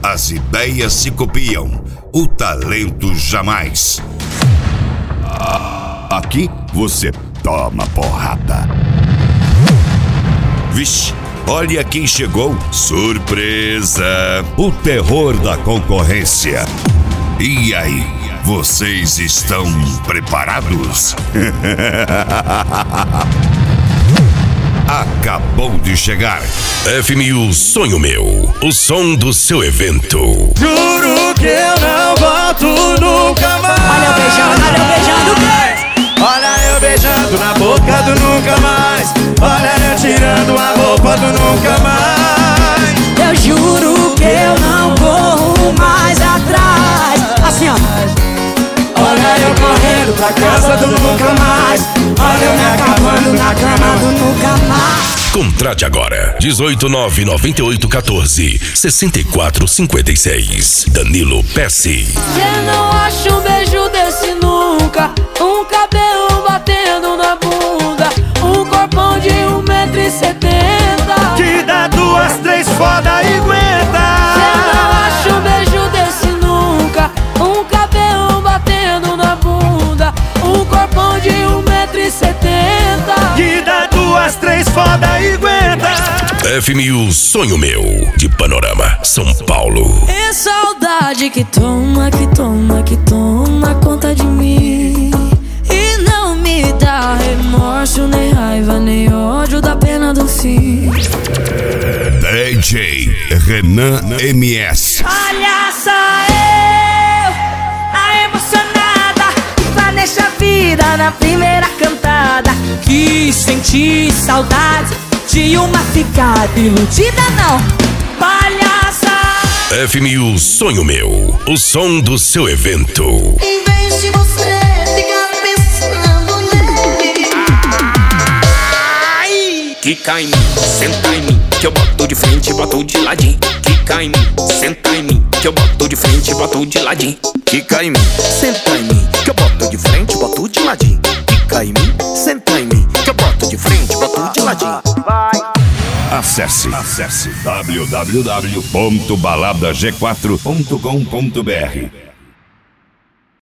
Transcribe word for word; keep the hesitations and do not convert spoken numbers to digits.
As ideias se copiam, o talento jamais. Aqui você toma porrada. Vixe, olha quem chegou. Surpresa! O terror da concorrência. E aí, vocês estão preparados? Acabou de chegar F M U Sonho Meu, o som do seu evento. Juro que eu não volto nunca mais. Olha eu beijando, olha eu beijando. Olha eu beijando na boca do nunca mais. Olha eu tirando a roupa do nunca mais. Eu juro que eu não corro mais atrás. Assim ó. Olha eu correndo pra casa do nunca mais. Olha eu me acabando na cama do nunca mais. Contrate agora, dezoito nove nove oito um quatro sessenta e quatro cinquenta e seis. Danilo Pesce. Cê não acha um beijo desse nunca? Um cabelo batendo na bunda, um corpão de um metro e setenta. Que dá duas, três foda e aguenta. Cê não acha um beijo desse nunca? Um cabelo batendo na bunda, um corpão de um metro e setenta. Que dá duas, três foda e aguenta. F M U Sonho Meu, de Panorama, São Paulo. É saudade que toma, que toma, que toma conta de mim. E não me dá remorso, nem raiva, nem ódio da pena do fim. D J Renan M S. Olha só eu, a emocionada, que planeja a vida na primeira cantada. Que senti saudade de uma ficada iludida não, palhaça. F M U Sonho Meu, o som do seu evento. Em vez de você ficar pensando nele. Ai! Quica em mim, senta em mim, que eu boto de frente e boto de ladinho. Quica em mim, senta em mim, que eu boto de frente e boto de ladinho. Quica em mim, senta em mim, que eu boto de frente e boto de ladinho. Quica em mim, senta em mim, que eu boto de frente e boto de ladinho. Acesse, acesse w w w ponto balada g quatro ponto com ponto b r.